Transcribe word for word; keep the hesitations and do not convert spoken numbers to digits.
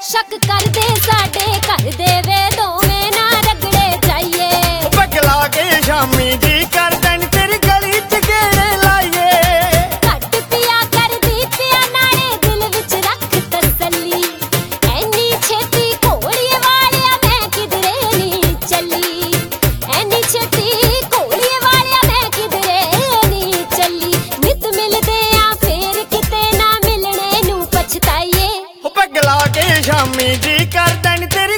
शक कर दे साडे कर दे वे दोवें ना रगड़े जाइए। पगला के शामी जी कर देन तेरी गली च गेड़े लाइए। घट पिया कर दी पिया नाले दिल विच रख तसल्ली। ऐनी छेती घोड़िए वालिया मैं किधरे नहीं चली। ऐनी छेती घोड़िए वालिया मैं किधरे नहीं चली। नित मिलदे आ फेर किते ना मिलने नू पछताइए। पगला के शामी जी कर देन तेरी